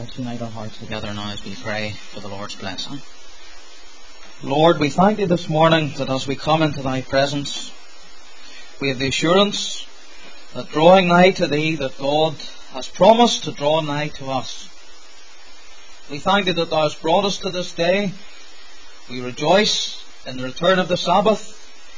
Let's unite our hearts together now as we pray for the Lord's blessing. Lord, we thank Thee this morning that as we come into Thy presence, we have the assurance that drawing nigh to Thee, that God has promised to draw nigh to us. We thank Thee that Thou hast brought us to this day. We rejoice in the return of the Sabbath.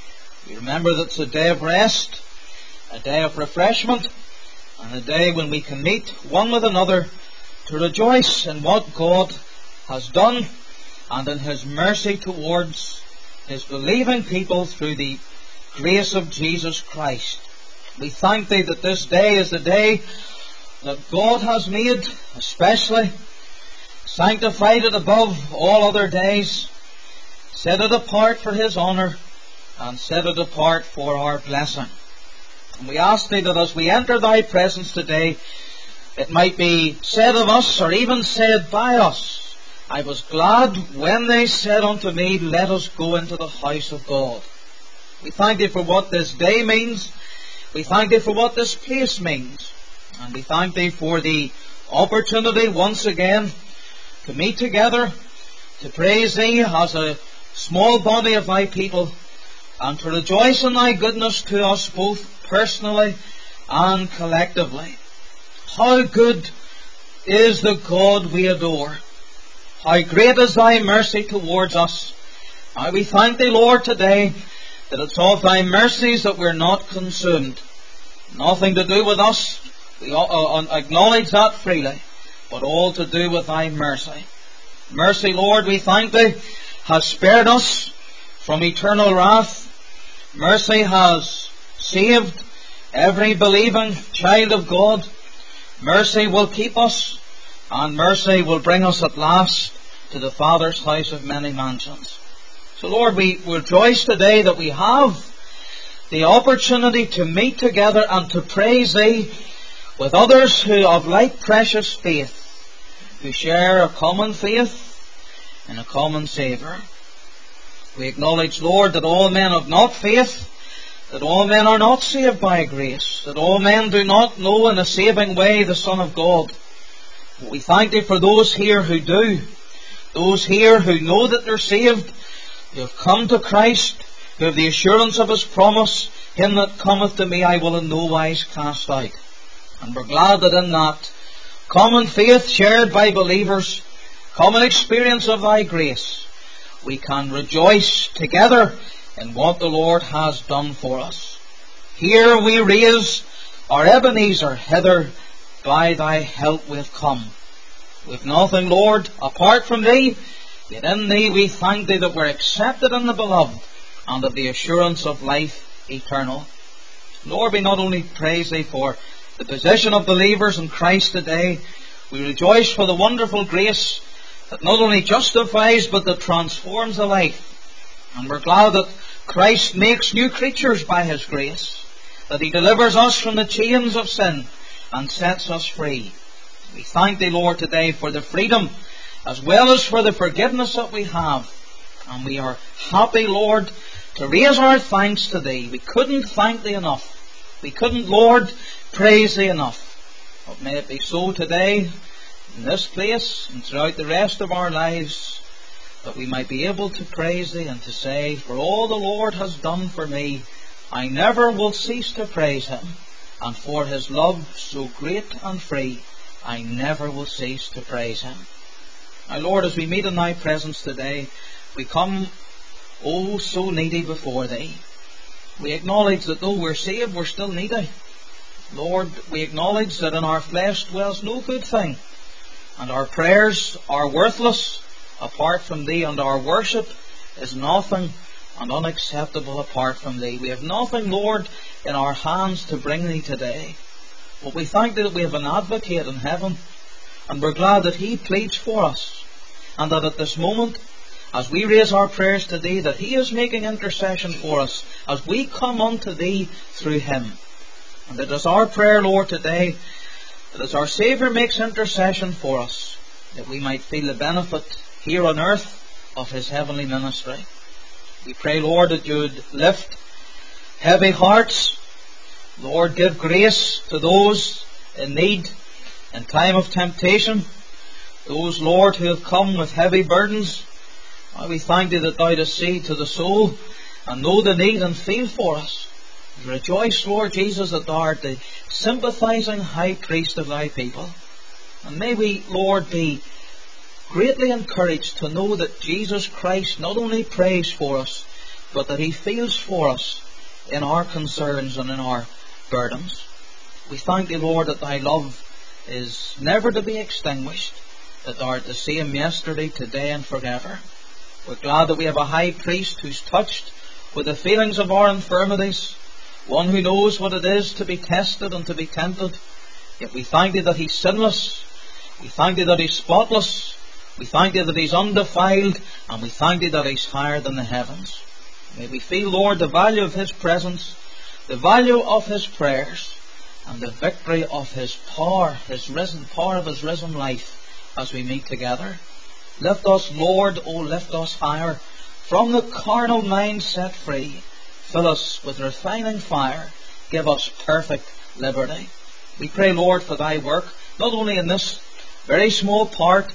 We remember that it's a day of rest, a day of refreshment, and a day when we can meet one with another to rejoice in what God has done and in His mercy towards His believing people through the grace of Jesus Christ. We thank Thee that this day is the day that God has made, especially sanctified it above all other days, set it apart for His honour, and set it apart for our blessing. And we ask Thee that as we enter Thy presence today, it might be said of us, or even said by us, I was glad when they said unto me, let us go into the house of God. We thank Thee for what this day means. We thank Thee for what this place means. And we thank Thee for the opportunity once again to meet together, to praise Thee as a small body of Thy people, and to rejoice in Thy goodness to us both personally and collectively. How good is the God we adore. How great is Thy mercy towards us. How we thank Thee, Lord, today that it's of Thy mercies that we're not consumed. Nothing to do with us. We acknowledge that freely. But all to do with Thy mercy. Mercy, Lord, we thank Thee, has spared us from eternal wrath. Mercy has saved every believing child of God. Mercy will keep us, and mercy will bring us at last to the Father's house of many mansions. So Lord, we rejoice today that we have the opportunity to meet together and to praise Thee with others who of like precious faith, who share a common faith and a common Saviour. We acknowledge, Lord, that all men have not faith, that all men are not saved by grace, that all men do not know in a saving way the Son of God. We thank Thee for those here who do, those here who know that they're saved, who have come to Christ, who have the assurance of His promise, Him that cometh to me I will in no wise cast out. And we're glad that in that common faith shared by believers, common experience of Thy grace, we can rejoice together in what the Lord has done for us. Here we raise our Ebenezer, hither by Thy help we've come. We've nothing, Lord, apart from Thee, yet in Thee we thank Thee that we're accepted in the Beloved, and of the assurance of life eternal. Lord, we not only praise Thee for the position of believers in Christ today, we rejoice for the wonderful grace that not only justifies but that transforms a life. And we're glad that Christ makes new creatures by His grace, that He delivers us from the chains of sin and sets us free. We thank Thee, Lord, today for the freedom as well as for the forgiveness that we have. And we are happy, Lord, to raise our thanks to Thee. We couldn't thank Thee enough. We couldn't, Lord, praise Thee enough. But may it be so today, in this place, and throughout the rest of our lives, that we might be able to praise Thee and to say, for all the Lord has done for me, I never will cease to praise Him. And for His love so great and free, I never will cease to praise Him. Now, Lord, as we meet in Thy presence today, we come, oh, so needy before Thee. We acknowledge that though we're saved, we're still needy. Lord, we acknowledge that in our flesh dwells no good thing, and our prayers are worthless apart from Thee, and our worship is nothing and unacceptable apart from Thee. We have nothing, Lord, in our hands to bring Thee today. But we thank Thee that we have an advocate in heaven, and we're glad that He pleads for us, and that at this moment, as we raise our prayers to Thee, that He is making intercession for us as we come unto Thee through Him. And it is our prayer, Lord, today, that as our Saviour makes intercession for us, that we might feel the benefit here on earth of His heavenly ministry. We pray, Lord, that You would lift heavy hearts. Lord, give grace to those in need in time of temptation. Those, Lord, who have come with heavy burdens, we thank Thee that Thou dost see to the soul and know the need and feel for us. We rejoice, Lord Jesus, that Thou art the sympathizing high priest of Thy people. And may we, Lord, be greatly encouraged to know that Jesus Christ not only prays for us, but that He feels for us in our concerns and in our burdens. We thank Thee, Lord, that Thy love is never to be extinguished, that Thou art the same yesterday, today and forever. We're glad that we have a high priest who's touched with the feelings of our infirmities, one who knows what it is to be tested and to be tempted. Yet we thank Thee that He's sinless. We thank Thee that He's spotless. We thank Thee that He's undefiled. And we thank Thee that He's higher than the heavens. May we feel, Lord, the value of His presence, the value of His prayers, and the victory of His power, power of His risen life as we meet together. Lift us, Lord, lift us higher. From the carnal mind set free, fill us with refining fire. Give us perfect liberty. We pray, Lord, for Thy work, not only in this very small part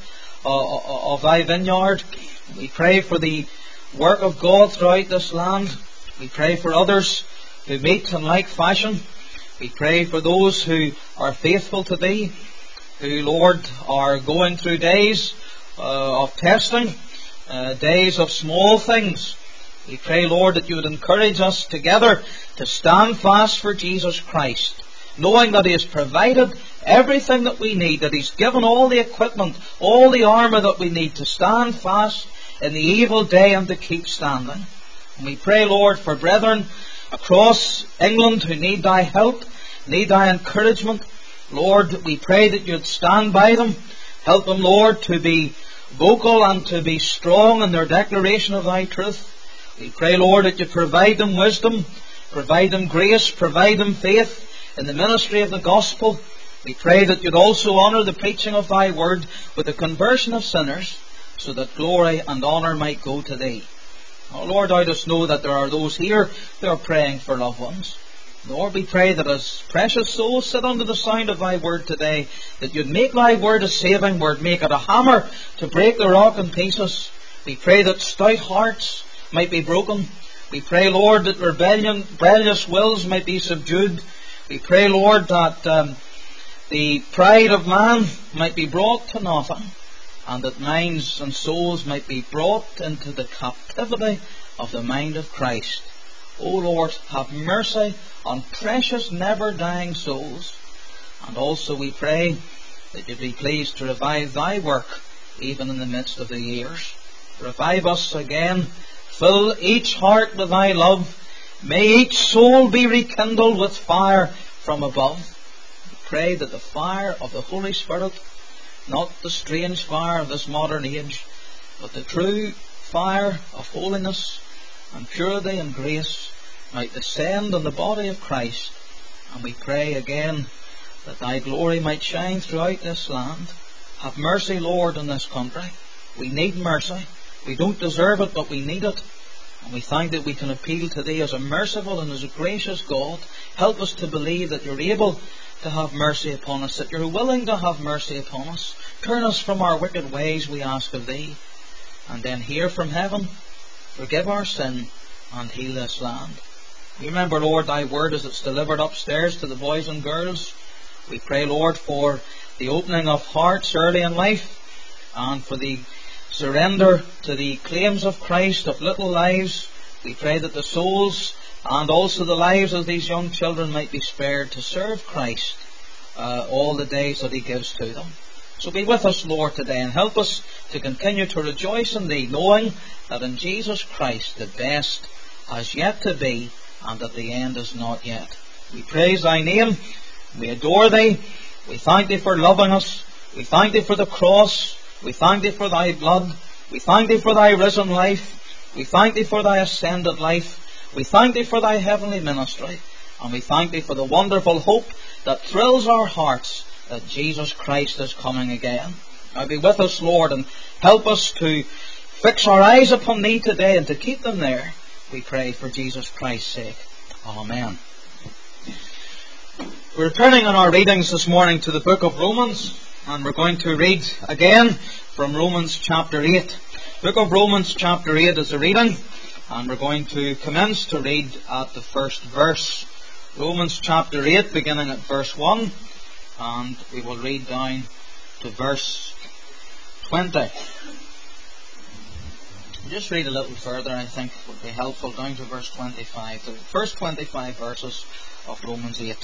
of Thy vineyard. We pray for the work of God throughout this land. We pray for others who meet in like fashion. We pray for those who are faithful to Thee, who, Lord, are going through days of testing, days of small things. We pray, Lord, that You would encourage us together to stand fast for Jesus Christ, knowing that He has provided everything that we need, that He's given all the equipment, all the armour that we need to stand fast in the evil day and to keep standing. And we pray, Lord, for brethren across England who need Thy help, need Thy encouragement. Lord, we pray that You'd stand by them. Help them, Lord, to be vocal and to be strong in their declaration of Thy truth. We pray, Lord, that You provide them wisdom, provide them grace, provide them faith in the ministry of the gospel. We pray that You'd also honour the preaching of Thy word with the conversion of sinners, so that glory and honour might go to Thee. Oh, Lord, Thou dost know that there are those here who are praying for loved ones. Lord, we pray that as precious souls sit under the sound of Thy word today, that You'd make Thy word a saving word, make it a hammer to break the rock in pieces. We pray that stout hearts might be broken. We pray, Lord, that rebellious wills might be subdued. We pray, Lord, that the pride of man might be brought to nothing, and that minds and souls might be brought into the captivity of the mind of Christ. O Lord, have mercy on precious, never-dying souls. And also we pray that You'd be pleased to revive Thy work even in the midst of the years. Revive us again. Fill each heart with Thy love. May each soul be rekindled with fire from above. We pray that the fire of the Holy Spirit, not the strange fire of this modern age, but the true fire of holiness and purity and grace, might descend on the body of Christ. And we pray again that Thy glory might shine throughout this land. Have mercy, Lord, on this country. We need mercy. We don't deserve it, but we need it. And we thank that we can appeal to Thee as a merciful and as a gracious God. Help us to believe that You're able to have mercy upon us, that You're willing to have mercy upon us. Turn us from our wicked ways, we ask of Thee. And then hear from heaven, forgive our sin, and heal this land. We remember, Lord, Thy word as it's delivered upstairs to the boys and girls. We pray, Lord, for the opening of hearts early in life, and for the surrender to the claims of Christ of little lives. We pray that the souls and also the lives of these young children might be spared to serve Christ all the days that He gives to them. So be with us, Lord, today, and help us to continue to rejoice in Thee, knowing that in Jesus Christ the best has yet to be, and that the end is not yet. We praise Thy name. We adore Thee. We thank Thee for loving us. We thank Thee for the cross. We thank Thee for Thy blood. We thank Thee for Thy risen life. We thank Thee for Thy ascended life. We thank Thee for Thy heavenly ministry. And we thank Thee for the wonderful hope that thrills our hearts, that Jesus Christ is coming again. Now be with us, Lord, and help us to fix our eyes upon Thee today and to keep them there. We pray for Jesus Christ's sake. Amen. We're returning in our readings this morning to the book of Romans, and we're going to read again from Romans chapter 8. Book of Romans chapter 8 is the reading, and we're going to commence to read at the first verse. Romans chapter 8, beginning at verse 1, and we will read down to verse 20. Just read a little further, I think would be helpful, down to verse 25. The first 25 verses of Romans 8.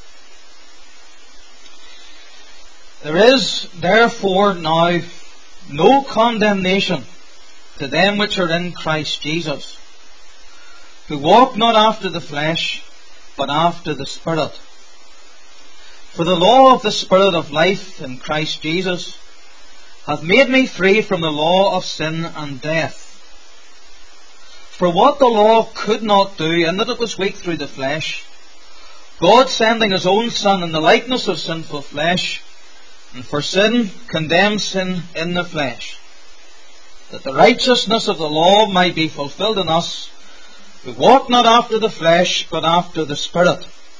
There is therefore now no condemnation to them which are in Christ Jesus, who walk not after the flesh, but after the Spirit. For the law of the Spirit of life in Christ Jesus hath made me free from the law of sin and death. For what the law could not do, in that it was weak through the flesh, God sending his own Son in the likeness of sinful flesh, and for sin condemned sin in the flesh, that the righteousness of the law might be fulfilled in us, who walk not after the flesh, but after the Spirit.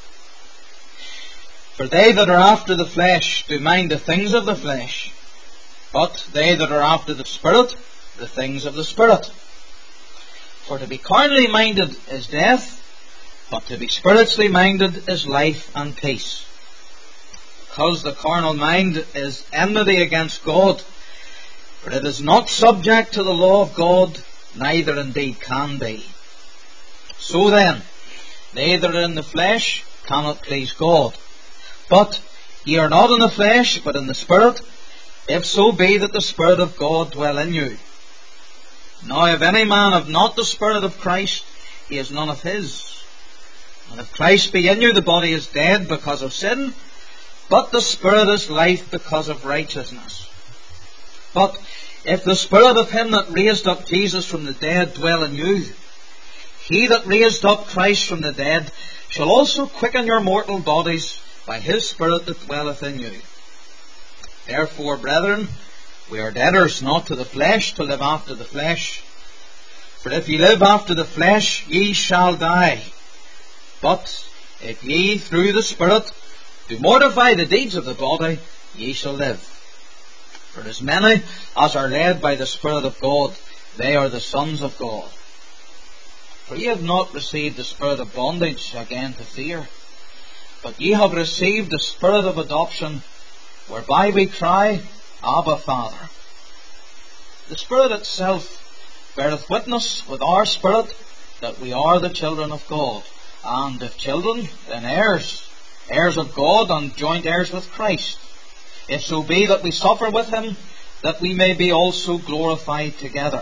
For they that are after the flesh do mind the things of the flesh, but they that are after the Spirit, the things of the Spirit. For to be carnally minded is death, but to be spiritually minded is life and peace. Because the carnal mind is enmity against God, for it is not subject to the law of God, neither indeed can be. So then, they that are in the flesh cannot please God. But ye are not in the flesh, but in the Spirit, if so be that the Spirit of God dwell in you. Now if any man have not the Spirit of Christ, he is none of his. And if Christ be in you, the body is dead because of sin, but the Spirit is life because of righteousness. But if the Spirit of him that raised up Jesus from the dead dwell in you, he that raised up Christ from the dead shall also quicken your mortal bodies by his Spirit that dwelleth in you. Therefore, brethren, we are debtors not to the flesh, to live after the flesh. For if ye live after the flesh, ye shall die. But if ye through the Spirit do mortify the deeds of the body, ye shall live. For as many as are led by the Spirit of God, they are the sons of God. For ye have not received the spirit of bondage again to fear, but ye have received the Spirit of adoption, whereby we cry, Abba, Father. The Spirit itself beareth witness with our spirit that we are the children of God. And if children, then heirs, heirs of God, and joint heirs with Christ, if so be that we suffer with him, that we may be also glorified together.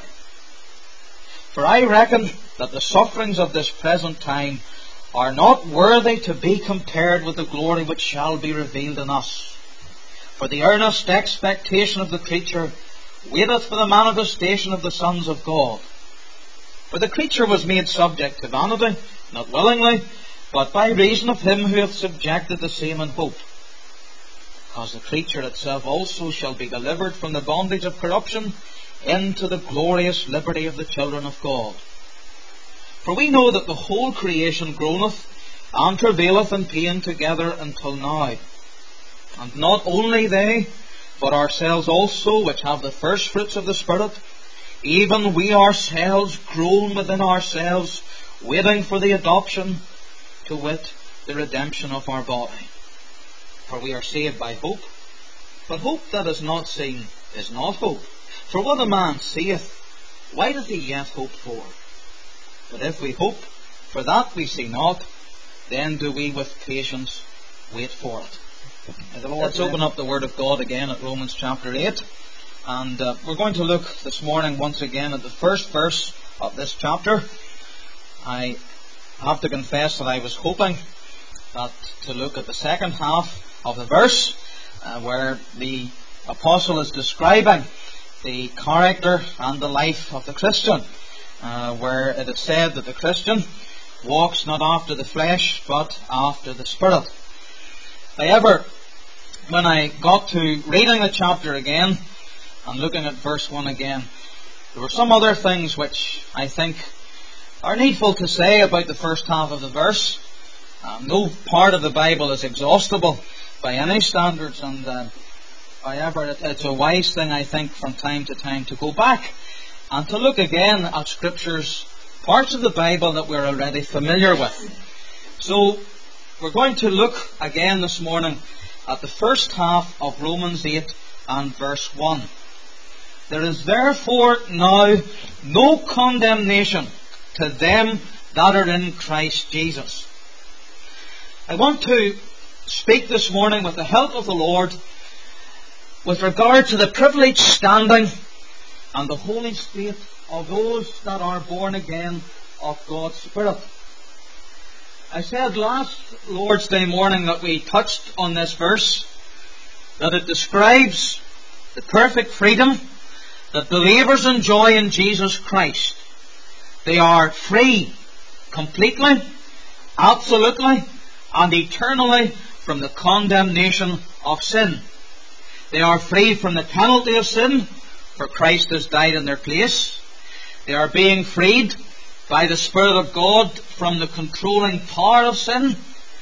For I reckon that the sufferings of this present time are not worthy to be compared with the glory which shall be revealed in us. For the earnest expectation of the creature waiteth for the manifestation of the sons of God. For the creature was made subject to vanity, not willingly, but by reason of him who hath subjected the same in hope. Because the creature itself also shall be delivered from the bondage of corruption into the glorious liberty of the children of God. For we know that the whole creation groaneth and travaileth in pain together until now. And not only they, but ourselves also, which have the first fruits of the Spirit, even we ourselves groan within ourselves, waiting for the adoption, to wit, the redemption of our body. For we are saved by hope. But hope that is not seen is not hope. For what a man seeth, why doth he yet hope for? But if we hope for that we see not, then do we with patience wait for it. Let's open up the Word of God again at Romans chapter 8. And we're going to look this morning once again at the first verse of this chapter. I have to confess that I was hoping to look at the second half of the verse, where the apostle is describing the character and the life of the Christian, where it is said that the Christian walks not after the flesh, but after the Spirit. However, when I got to reading the chapter again and looking at verse 1 again, there were some other things which I think are needful to say about the first half of the verse. No part of the Bible is exhaustible by any standards, and However, it's a wise thing, I think, from time to time to go back and to look again at Scriptures, parts of the Bible that we're already familiar with. So, we're going to look again this morning at the first half of Romans 8 and verse 1. There is therefore now no condemnation to them that are in Christ Jesus. I want to speak this morning with the help of the Lord with regard to the privileged standing and the holy state of those that are born again of God's Spirit. I said last Lord's Day morning that we touched on this verse, that it describes the perfect freedom that believers enjoy in Jesus Christ. They are free completely, absolutely, and eternally from the condemnation of sin. They are free from the penalty of sin, for Christ has died in their place. They are being freed by the Spirit of God from the controlling power of sin.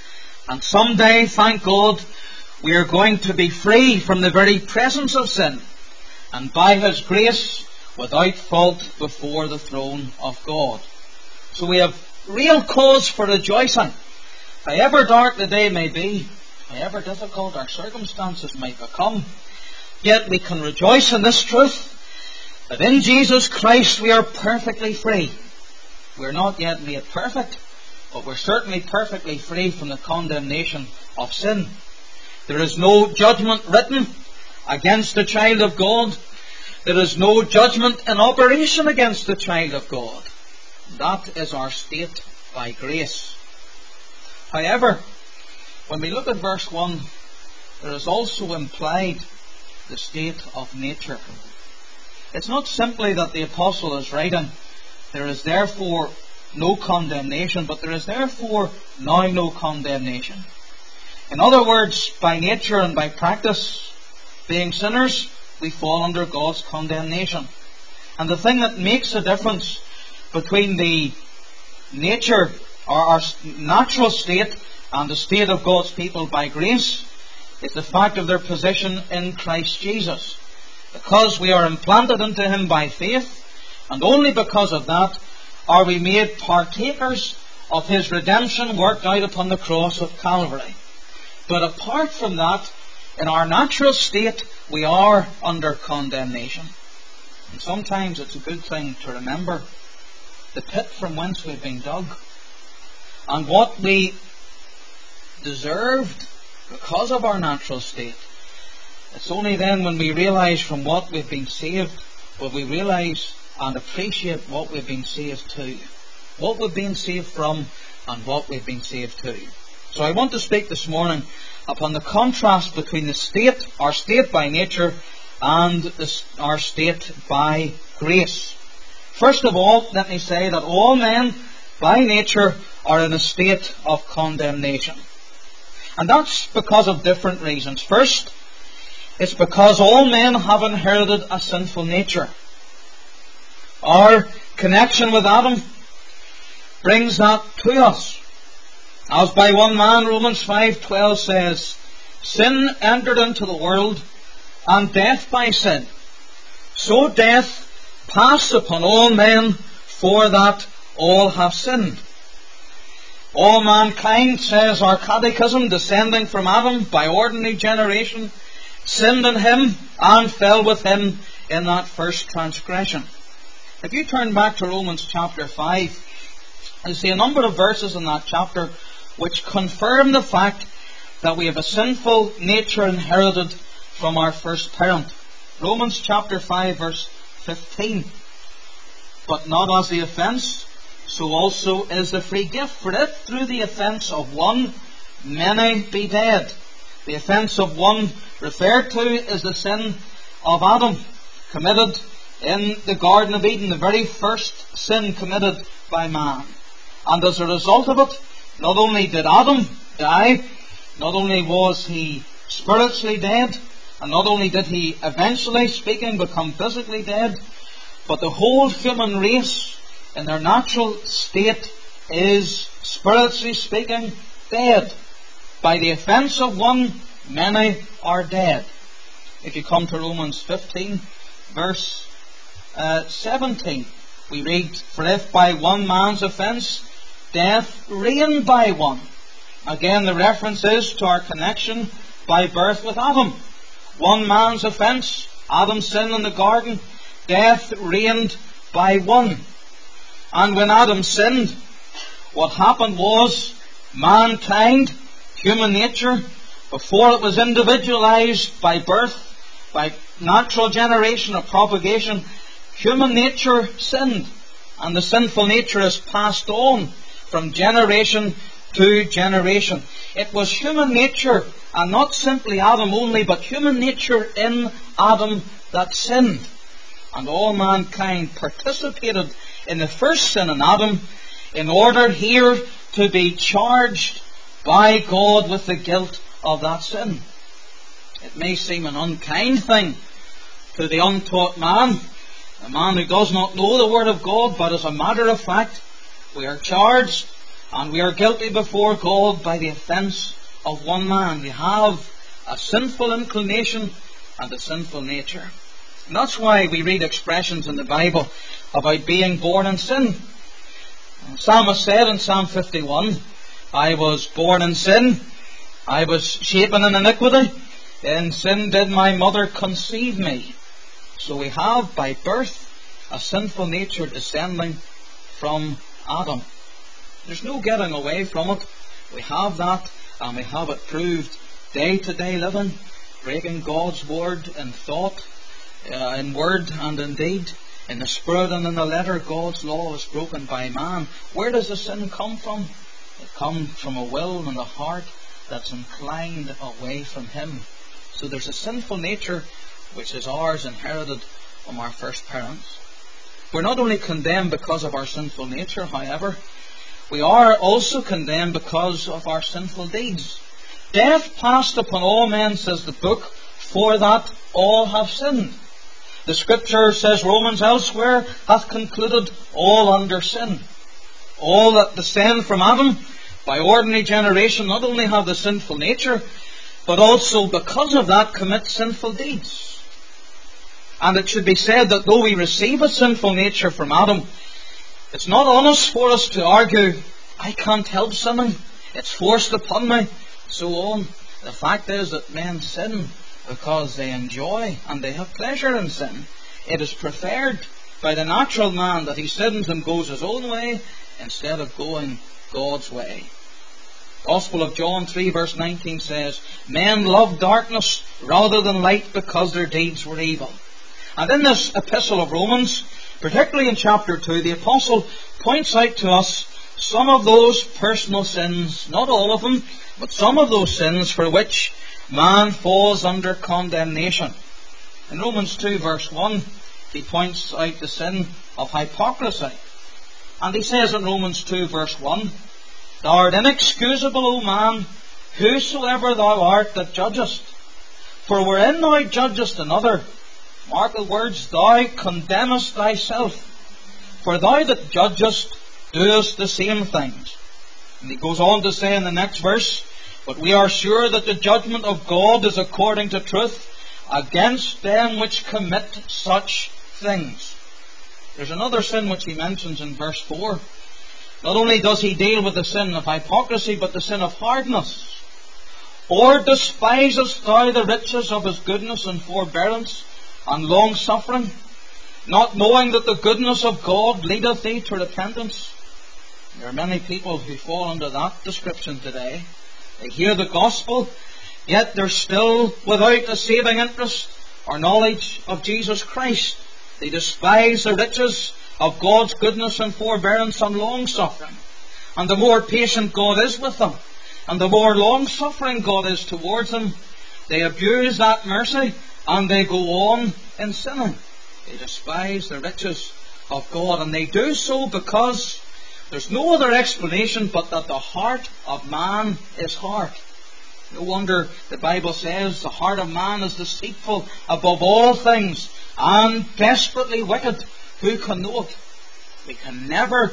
And someday, thank God, we are going to be free from the very presence of sin, and by His grace, without fault before the throne of God. So we have real cause for rejoicing. However dark the day may be, however difficult our circumstances might become, yet we can rejoice in this truth, that in Jesus Christ we are perfectly free. We're not yet made perfect, but we're certainly perfectly free from the condemnation of sin. There is no judgment written against the child of God. There is no judgment in operation against the child of God. That is our state by grace. However, when we look at verse 1, there is also implied the state of nature. It's not simply that the apostle is writing, there is therefore no condemnation, but there is therefore now no condemnation. In other words, by nature and by practice, being sinners, we fall under God's condemnation. And the thing that makes a difference between the nature or our natural state and the state of God's people by grace is the fact of their position in Christ Jesus. Because we are implanted into Him by faith, and only because of that are we made partakers of His redemption worked out upon the cross of Calvary. But apart from that, in our natural state, we are under condemnation. And sometimes it's a good thing to remember the pit from whence we've been dug, and what we deserved because of our natural state. It's only then when we realise from what we've been saved will we realise and appreciate what we've been saved to. What we've been saved from and what we've been saved to. So I want to speak this morning upon the contrast between the state, our state by nature, and our state by grace. First of all, let me say that all men by nature are in a state of condemnation. And that's because of different reasons. First, it's because all men have inherited a sinful nature. Our connection with Adam brings that to us. As by one man, Romans 5:12 says, sin entered into the world, and death by sin. So death passed upon all men, for that all have sinned. All mankind, says our catechism, descending from Adam by ordinary generation, sinned in him and fell with him in that first transgression. If you turn back to Romans chapter 5, you see a number of verses in that chapter which confirm the fact that we have a sinful nature inherited from our first parent. Romans chapter 5 verse 15. But not as the offence, so also is the free gift. For if through the offence of one many be dead. The offence of one referred to is the sin of Adam, committed in the Garden of Eden, the very first sin committed by man. And as a result of it, not only did Adam die, not only was he spiritually dead, and not only did he, eventually speaking, become physically dead, but the whole human race in their natural state is, spiritually speaking, dead. By the offence of one, many are dead. If you come to Romans 15, verse 17, we read, "For if by one man's offence death reigned by one." Again, the reference is to our connection by birth with Adam. One man's offence, Adam's sin in the garden, death reigned by one. And when Adam sinned, what happened was mankind, human nature, before it was individualized by birth, by natural generation or propagation, human nature sinned. And the sinful nature is passed on from generation to generation. It was human nature, and not simply Adam only, but human nature in Adam that sinned. And all mankind participated in the first sin in Adam in order here to be charged by God with the guilt of that sin. It may seem an unkind thing to the untaught man, a man who does not know the Word of God, but as a matter of fact, we are charged and we are guilty before God by the offence of one man. We have a sinful inclination and a sinful nature. And that's why we read expressions in the Bible about being born in sin. The psalmist said in Psalm 51, "I was born in sin, I was shapen in iniquity, in sin did my mother conceive me." So we have by birth a sinful nature descending from Adam. There's no getting away from it. We have that, and we have it proved day to day living, breaking God's word in thought, in word and in deed, in the spirit and in the letter. God's law is broken by man. Where does the sin come from? It comes from a will and a heart that's inclined away from Him. So there's a sinful nature which is ours, inherited from our first parents. We're not only condemned because of our sinful nature, however, we are also condemned because of our sinful deeds. "Death passed upon all men," says the book, "for that all have sinned." The Scripture, says Romans elsewhere, hath concluded all under sin. All that descend from Adam by ordinary generation not only have the sinful nature, but also because of that commit sinful deeds. And it should be said that though we receive a sinful nature from Adam, it's not honest for us to argue, "I can't help sinning, it's forced upon me," so on. The fact is that men sin because they enjoy and they have pleasure in sin. It is preferred by the natural man that he sins and goes his own way instead of going God's way. Gospel of John 3 verse 19 says, "Men love darkness rather than light because their deeds were evil." And in this epistle of Romans, particularly in chapter 2, the apostle points out to us some of those personal sins, not all of them, but some of those sins for which man falls under condemnation. In Romans 2 verse 1, he points out the sin of hypocrisy. And he says in Romans 2 verse 1, "Thou art inexcusable, O man, whosoever thou art that judgest. For wherein thou judgest another," mark the words, "thou condemnest thyself. For thou that judgest doest the same things." And he goes on to say in the next verse, "But we are sure that the judgment of God is according to truth against them which commit such things." There's another sin which he mentions in verse 4. Not only does he deal with the sin of hypocrisy, but the sin of hardness. "Or despisest thou the riches of His goodness and forbearance and long suffering, not knowing that the goodness of God leadeth thee to repentance?" There are many people who fall under that description today. They hear the gospel, yet they're still without a saving interest or knowledge of Jesus Christ. They despise the riches of God's goodness and forbearance and long suffering. And the more patient God is with them, and the more long suffering God is towards them, they abuse that mercy and they go on in sinning. They despise the riches of God, and they do so because there's no other explanation but that the heart of man is hard. No wonder the Bible says the heart of man is deceitful above all things and desperately wicked. Who can know it? We can never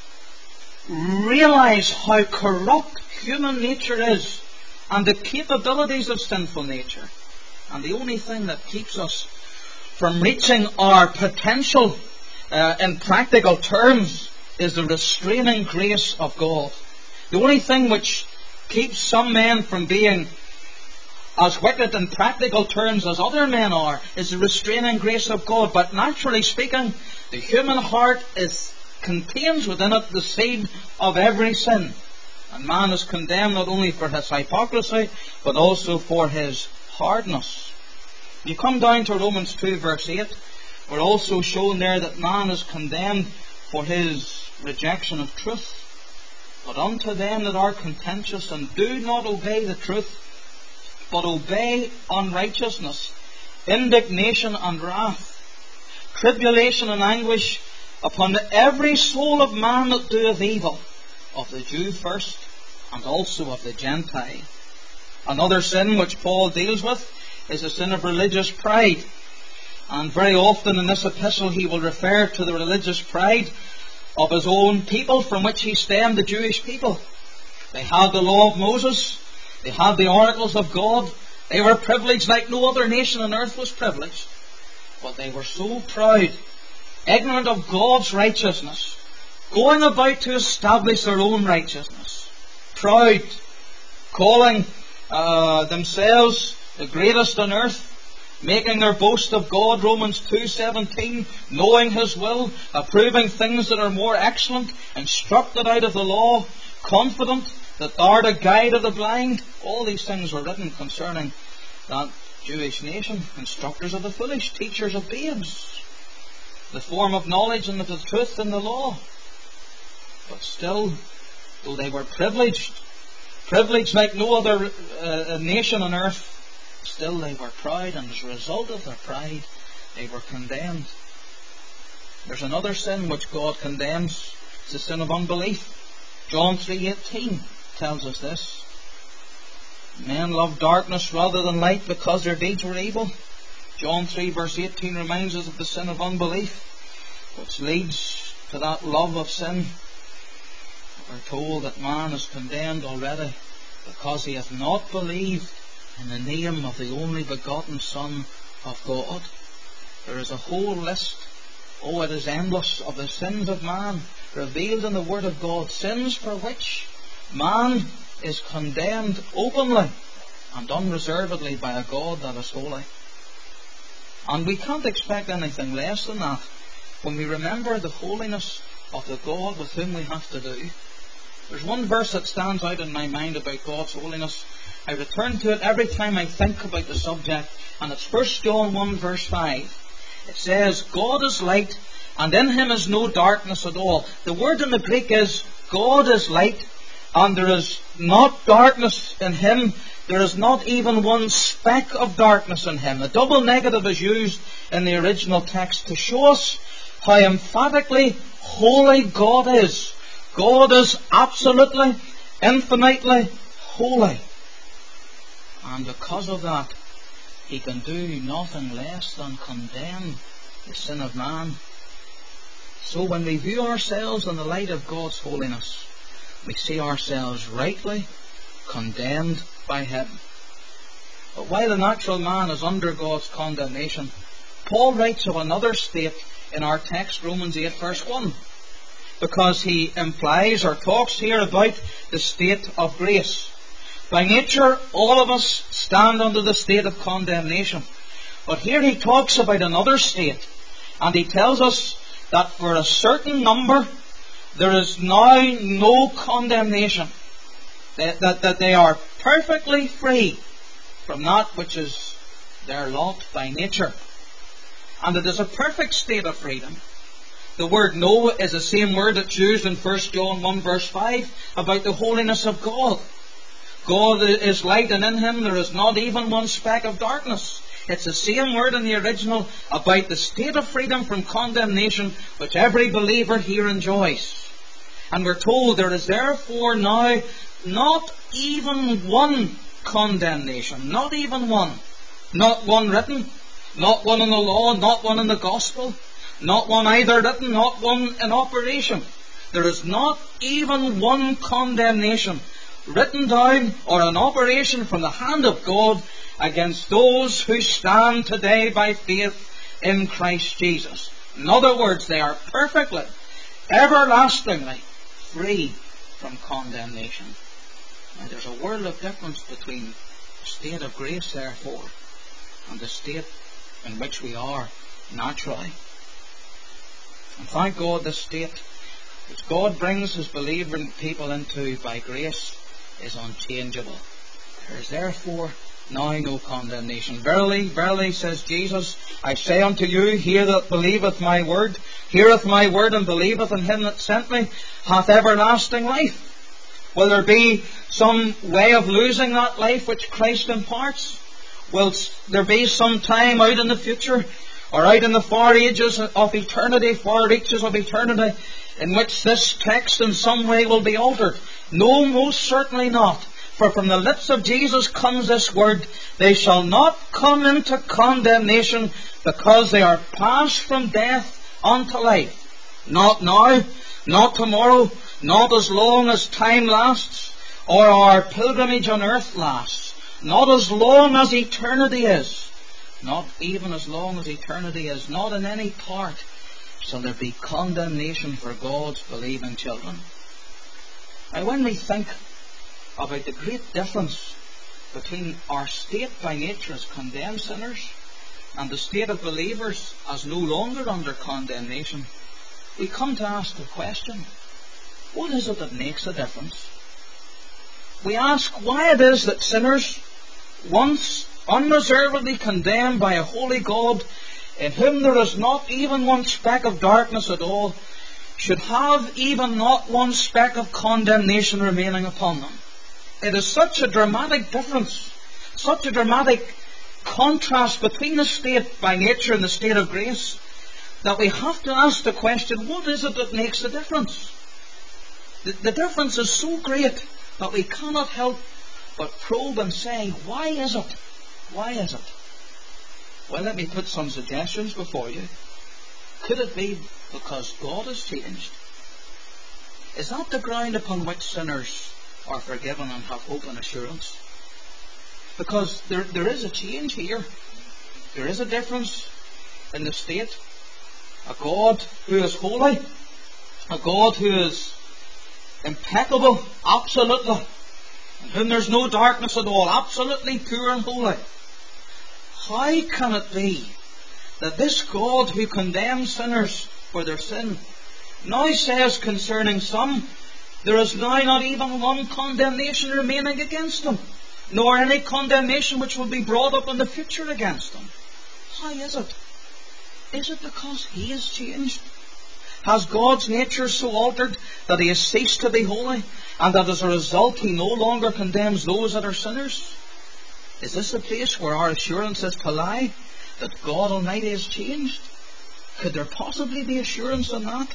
realize how corrupt human nature is and the capabilities of sinful nature And the only thing that keeps us from reaching our potential in practical terms is the restraining grace of God. The only thing which keeps some men from being as wicked in practical terms as other men are is the restraining grace of God. But naturally speaking, the human heart contains within it the seed of every sin. And man is condemned not only for his hypocrisy, but also for his hardness. You come down to Romans 2 verse 8, we're also shown there that man is condemned for his rejection of truth. But unto them that are contentious and do not obey the truth, but obey unrighteousness, indignation and wrath, tribulation and anguish upon every soul of man that doeth evil, of the Jew first, and also of the Gentile. Another sin which Paul deals with is the sin of religious pride. And very often in this epistle he will refer to the religious pride of his own people, from which he stemmed the Jewish people. They had the law of Moses, they had the oracles of God, they were privileged like no other nation on earth was privileged. But they were so proud, ignorant of God's righteousness, going about to establish their own righteousness, proud, calling themselves the greatest on earth, making their boast of God, Romans 2:17, knowing His will, approving things that are more excellent, instructed out of the law, confident that thou art a guide of the blind. All these things were written concerning that Jewish nation. Instructors of the foolish, teachers of babes, the form of knowledge and of the truth in the law. But still, though they were privileged like no other nation on earth, still they were proud, and as a result of their pride, they were condemned. There's another sin which God condemns. It's the sin of unbelief. John 3:18 tells us this. Men love darkness rather than light because their deeds were evil. John 3 verse 18 reminds us of the sin of unbelief, which leads to that love of sin. We're told that man is condemned already because he hath not believed in the name of the only begotten Son of God. There is a whole list, oh it is endless, of the sins of man revealed in the Word of God, sins for which man is condemned openly and unreservedly by a God that is holy. And we can't expect anything less than that when we remember the holiness of the God with whom we have to do. There's one verse that stands out in my mind about God's holiness. I return to it every time I think about the subject, and it's 1 John 1 verse 5. It says, God is light, and in Him is no darkness at all. The word in the Greek is, God is light, and there is not darkness in Him. There is not even one speck of darkness in Him. The double negative is used in the original text to show us how emphatically holy God is. God is absolutely, infinitely holy. And because of that, He can do nothing less than condemn the sin of man. So when we view ourselves in the light of God's holiness, we see ourselves rightly condemned by Him. But while the natural man is under God's condemnation, Paul writes of another state in our text, Romans 8 verse 1, because he implies or talks here about the state of grace. By nature, all of us stand under the state of condemnation. But here he talks about another state, and he tells us that for a certain number, there is now no condemnation. That they are perfectly free from that which is their lot by nature. And it is a perfect state of freedom. The word no is the same word that's used in 1 John 1 verse 5 about the holiness of God. God is light, and in Him there is not even one speck of darkness. It's the same word in the original about the state of freedom from condemnation which every believer here enjoys. And we're told there is therefore now not even one condemnation. Not even one. Not one written. Not one in the law. Not one in the gospel. Not one either written. Not one in operation. There is not even one condemnation written down or an operation from the hand of God against those who stand today by faith in Christ Jesus. In other words, they are perfectly, everlastingly free from condemnation. Now, there's a world of difference between the state of grace, therefore, and the state in which we are naturally. And thank God, the state which God brings His believing people into by grace is unchangeable. There is therefore now no condemnation. Verily, verily, says Jesus, I say unto you, he that believeth my word, heareth my word, and believeth in him that sent me, hath everlasting life. Will there be some way of losing that life which Christ imparts? Will there be some time out in the future, or out in the far ages of eternity, far reaches of eternity, in which this text in some way will be altered? No, most certainly not. For from the lips of Jesus comes this word, they shall not come into condemnation, because they are passed from death unto life. Not now, not tomorrow, not as long as time lasts, or our pilgrimage on earth lasts. Not as long as eternity is. Not even as long as eternity is. Not in any part shall there be condemnation for God's believing children. Now, when we think about the great difference between our state by nature as condemned sinners and the state of believers as no longer under condemnation, we come to ask the question, what is it that makes a difference? We ask why it is that sinners, once unreservedly condemned by a holy God, in whom there is not even one speck of darkness at all, should have even not one speck of condemnation remaining upon them. It is such a dramatic difference, such a dramatic contrast between the state by nature and the state of grace, that we have to ask the question, what is it that makes the difference? The difference is so great that we cannot help but probe and say, why is it? Why is it? Well, let me put some suggestions before you. Could it be because God has changed? Is that the ground upon which sinners are forgiven and have hope and assurance? Because there is a change here. There is a difference in the state. A God who is holy, a God who is impeccable, absolutely, in whom there's no darkness at all, absolutely pure and holy. How can it be that this God who condemns sinners for their sin now says concerning some, there is now not even one condemnation remaining against them, nor any condemnation which will be brought up in the future against them? How is it? Is it because He has changed? Has God's nature so altered that He has ceased to be holy, and that as a result He no longer condemns those that are sinners? Is this a place where our assurance is to lie, that God Almighty has changed? Could there possibly be assurance in that?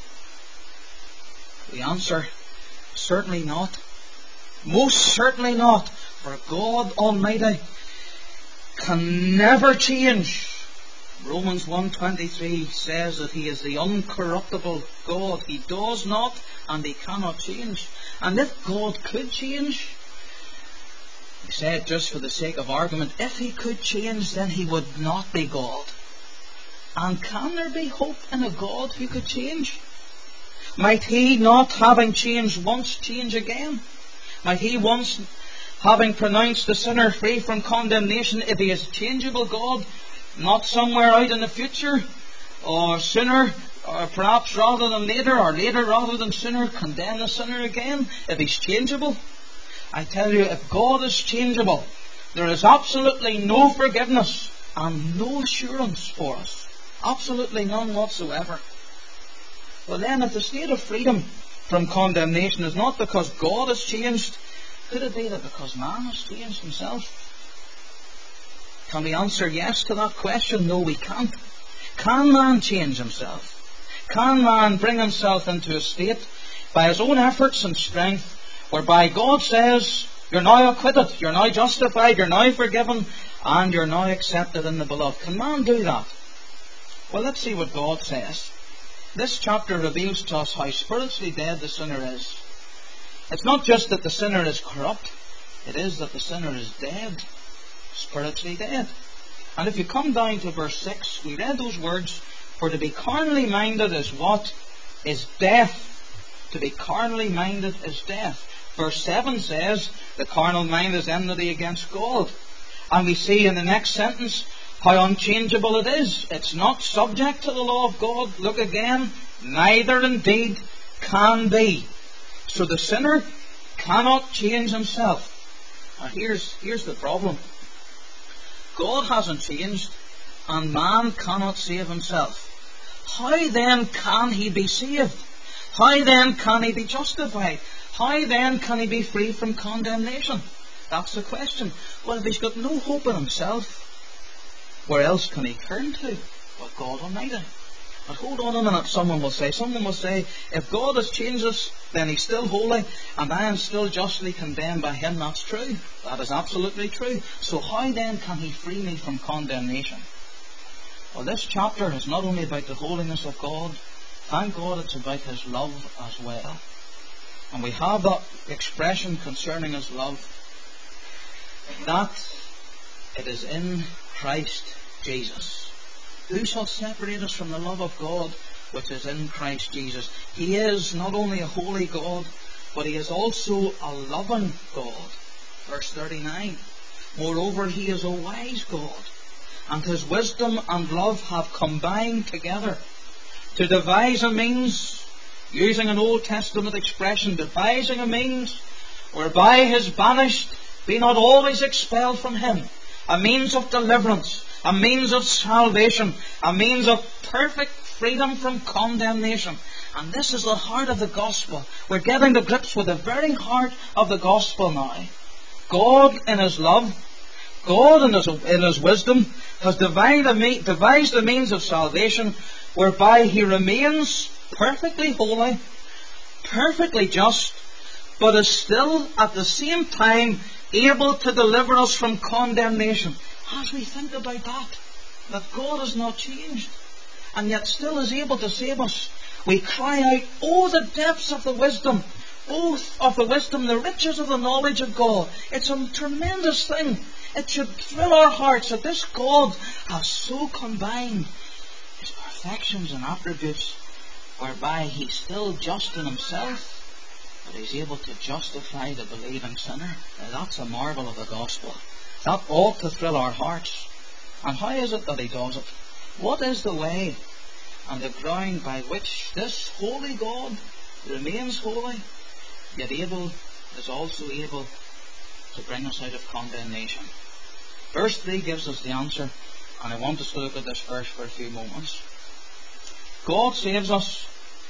We answer, certainly not. Most certainly not. For God Almighty can never change. Romans 1:23 says that He is the uncorruptible God. He does not and He cannot change. And if God could change, we say it just for the sake of argument, if He could change, then He would not be God. And can there be hope in a God who could change? Might He, not having changed once, change again? Might He, once having pronounced the sinner free from condemnation, if He is a changeable God, not somewhere out in the future, or sooner, or perhaps rather than later, or later rather than sooner, condemn the sinner again, if He's changeable? I tell you, if God is changeable, there is absolutely no forgiveness and no assurance for us. Absolutely none whatsoever. Well then, if the state of freedom from condemnation is not because God has changed, could it be that because man has changed himself? Can we answer yes to that question? No, we can't. Can man change himself? Can man bring himself into a state by his own efforts and strength whereby God says, you're now acquitted, you're now justified, you're now forgiven, and you're now accepted in the beloved? Can man do that? Well, let's see what God says. This chapter reveals to us how spiritually dead the sinner is. It's not just that the sinner is corrupt, it is that the sinner is dead. spiritually dead. And if you come down to verse 6, we read those words, for to be carnally minded is what? Is death. To be carnally minded is death. Verse 7 says, the carnal mind is enmity against God. And we see in the next sentence how unchangeable it is. It's not subject to the law of God. Look again, neither indeed can be. So the sinner cannot change himself. Now here's the problem. God hasn't changed, and man cannot save himself. How then can he be saved? How then can he be justified? How then can he be free from condemnation? That's the question. Well, if he's got no hope in himself, where else can he turn to but God Almighty? But hold on a minute, someone will say, if God has changed us, then He's still holy, and I am still justly condemned by Him. That's true. That is absolutely true. So how then can He free me from condemnation? Well, this chapter is not only about the holiness of God, thank God it's about His love as well. And we have that expression concerning His love, that it is in Christ Jesus. Who shall separate us from the love of God which is in Christ Jesus? He is not only a holy God, but He is also a loving God. Verse 39. Moreover, He is a wise God, and His wisdom and love have combined together to devise a means, using an Old Testament expression, devising a means whereby His banished be not always expelled from Him, a means of deliverance, a means of salvation, a means of perfect freedom from condemnation. And this is the heart of the gospel. We're getting to grips with the very heart of the gospel now. God in His love, God in His wisdom, has devised a means of salvation whereby He remains perfectly holy, perfectly just, but is still at the same time able to deliver us from condemnation. As we think about that God has not changed, and yet still is able to save us, we cry out, oh, the depths of the wisdom, both of the wisdom, the riches of the knowledge of God. It's a tremendous thing. It should thrill our hearts that this God has so combined His perfections and attributes, whereby He's still just in Himself, but He's able to justify the believing sinner. Now, that's a marvel of the gospel. That ought to thrill our hearts. And how is it that He does it? What is the way and the ground by which this holy God remains holy, yet is also able to bring us out of condemnation? Verse 3 gives us the answer, and I want us to look at this verse for a few moments. God saves us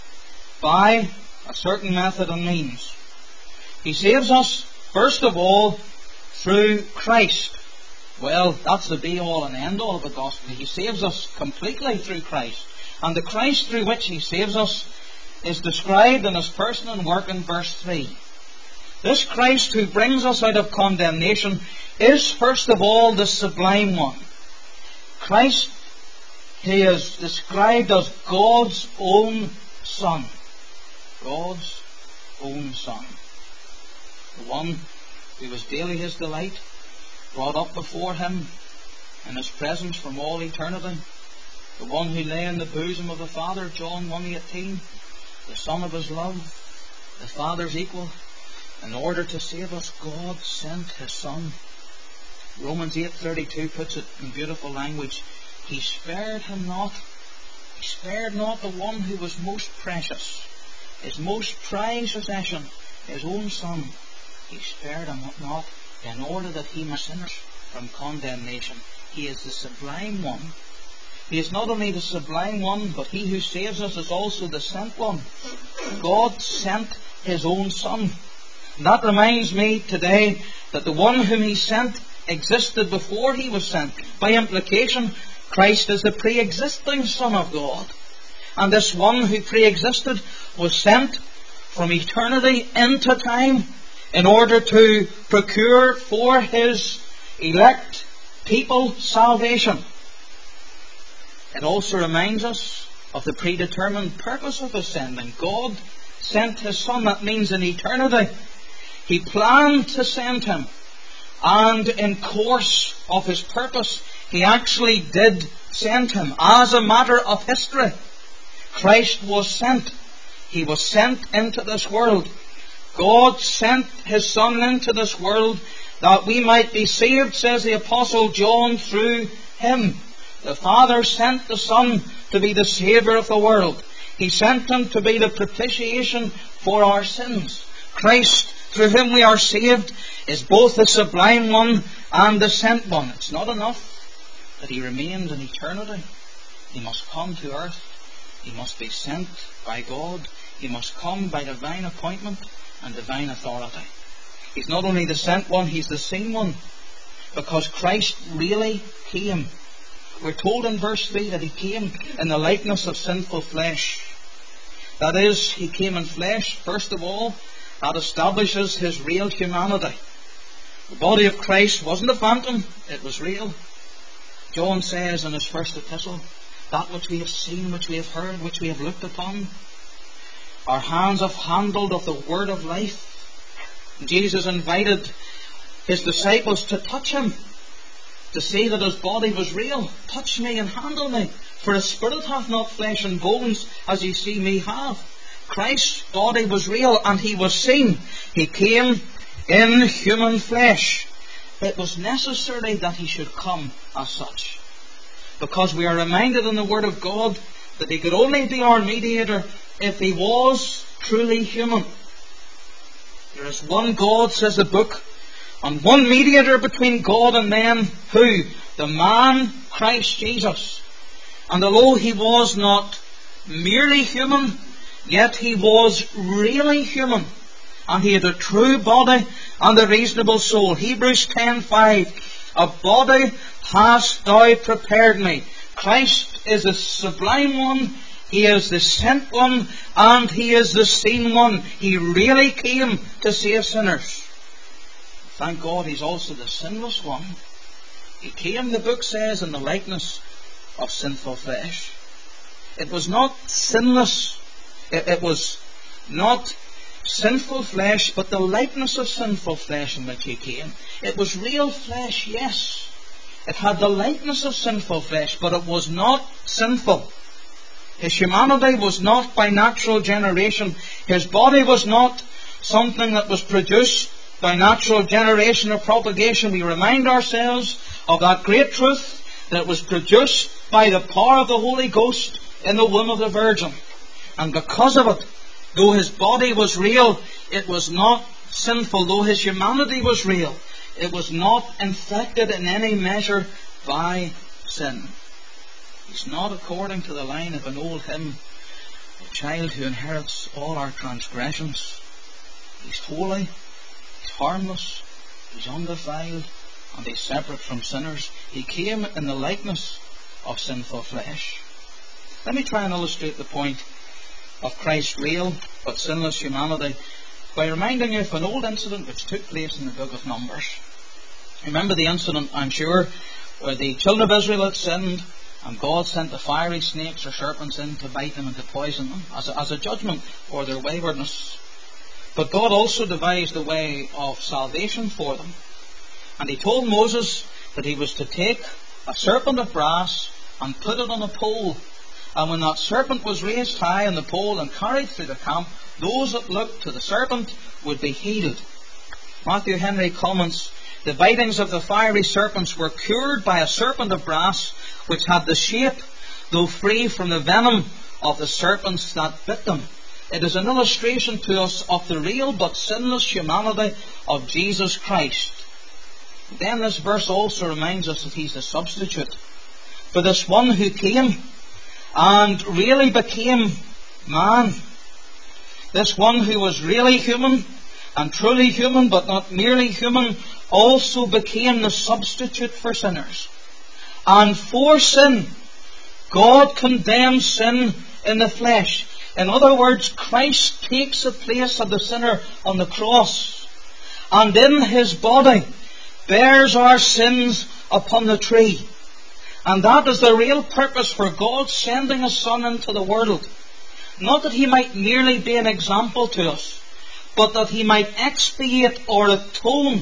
by a certain method and means. He saves us, first of all, through Christ. Well, that's the be-all and end-all of the gospel. He saves us completely through Christ. And the Christ through which He saves us is described in His person and work in verse 3. This Christ who brings us out of condemnation is, first of all, the sublime one. Christ, He is described as God's own Son. God's own Son. The one who was daily His delight, brought up before Him in His presence from all eternity. The one who lay in the bosom of the Father, John 1:18, the Son of His love, the Father's equal. In order to save us, God sent His Son. Romans 8:32 puts it in beautiful language. He spared Him not. He spared not the one who was most precious, His most prized possession, His own Son. He spared Him not in order that He might save us from condemnation. He is the sublime one. He is not only the sublime one, but He who saves us is also the sent one. God sent His own Son. And that reminds me today that the one whom He sent existed before He was sent. By implication, Christ is the pre-existing Son of God. And this one who pre-existed was sent from eternity into time in order to procure for His elect people salvation. It also reminds us of the predetermined purpose of His sending. God sent His Son. That means in eternity He planned to send Him and in course of his purpose, he actually did send him. As a matter of history, Christ was sent. He was sent into this world. God sent his Son into this world that we might be saved, says the Apostle John, through him. The Father sent the Son to be the Saviour of the world. He sent him to be the propitiation for our sins. Christ, through whom we are saved, is both the sublime one and the sent one. It's not enough that he remained in eternity. He must come to earth. He must be sent by God. He must come by divine appointment and divine authority. He's not only the sent one, he's the seen one, because Christ really came. We're told in verse 3 that he came in the likeness of sinful flesh. That is, he came in flesh. First of all, that establishes his real humanity. The body of Christ wasn't a phantom, it was real. John says in his first epistle, that which we have seen, which we have heard, which we have looked upon, our hands have handled of the word of life. Jesus invited his disciples to touch him, to see that his body was real. Touch me and handle me, for a spirit hath not flesh and bones, as ye see me have. Christ's body was real, and he was seen. He came in human flesh. It was necessary that he should come as such, because we are reminded in the Word of God that he could only be our mediator if he was truly human. There is one God, says the book, and one mediator between God and men, who? The man Christ Jesus. And although he was not merely human, yet he was really human. And he had a true body and a reasonable soul. Hebrews 10:5, a body hast thou prepared me. Christ is the sublime one, he is the sent one, and he is the seen one. He really came to save sinners. Thank God he's also the sinless one. He came, the book says, in the likeness of sinful flesh. It was not sinless. It was not sinful flesh, but the likeness of sinful flesh in which he came. It was real flesh, yes. It had the likeness of sinful flesh, but it was not sinful. His humanity was not by natural generation. His body was not something that was produced by natural generation or propagation. We remind ourselves of that great truth that it was produced by the power of the Holy Ghost in the womb of the Virgin. And because of it, though his body was real, it was not sinful. Though his humanity was real, it was not infected in any measure by sin. He's not, according to the line of an old hymn, a child who inherits all our transgressions. He's holy, he's harmless, he's undefiled, and he's separate from sinners. He came in the likeness of sinful flesh. Let me try and illustrate the point of Christ's real but sinless humanity by reminding you of an old incident which took place in the book of Numbers. Remember the incident, I'm sure, where the children of Israel had sinned, and God sent the fiery snakes or serpents in to bite them and to poison them as a judgment for their waywardness. But God also devised a way of salvation for them. And he told Moses that he was to take a serpent of brass and put it on a pole. And when that serpent was raised high on the pole and carried through the camp, those that looked to the serpent would be healed. Matthew Henry comments, the bitings of the fiery serpents were cured by a serpent of brass, which had the shape, though free from the venom, of the serpents that bit them. It is an illustration to us of the real but sinless humanity of Jesus Christ. Then this verse also reminds us that he's the substitute for this one who came and really became man. This one who was really human and truly human, but not merely human, also became the substitute for sinners. And for sin, God condemns sin in the flesh. In other words, Christ takes the place of the sinner on the cross, and in his body bears our sins upon the tree. And that is the real purpose for God sending His Son into the world. Not that He might merely be an example to us, but that He might expiate or atone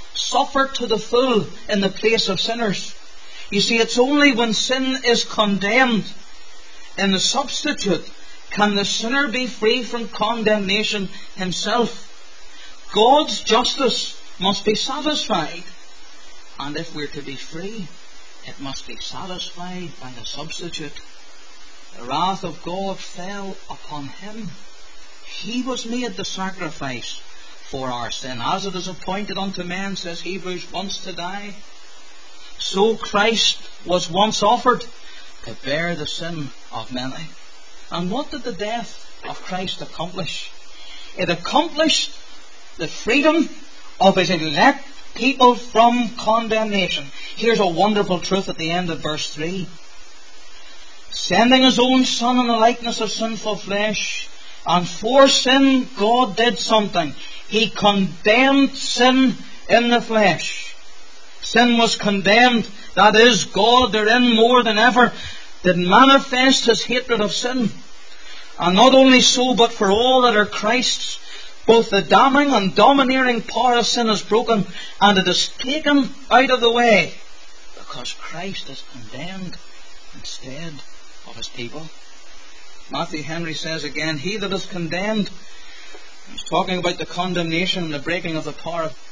suffered to the full in the place of sinners. You see, it's only when sin is condemned in the substitute can the sinner be free from condemnation himself. God's justice must be satisfied, and if we're to be free, it must be satisfied by the substitute. The wrath of God fell upon him. He was made the sacrifice for our sin. As it is appointed unto men, says Hebrews, once to die, so Christ was once offered to bear the sin of many. And what did the death of Christ accomplish? It accomplished the freedom of his elect people from condemnation. Here's a wonderful truth at the end of verse 3. Sending his own Son in the likeness of sinful flesh, and for sin God did something. He condemned sin in the flesh. Sin was condemned. That is, God therein more than ever did manifest his hatred of sin. And not only so, but for all that are Christ's, both the damning and domineering power of sin is broken, and it is taken out of the way, because Christ is condemned instead of his people. Matthew Henry says again, he that is condemned, he's talking about the condemnation and the breaking of the power of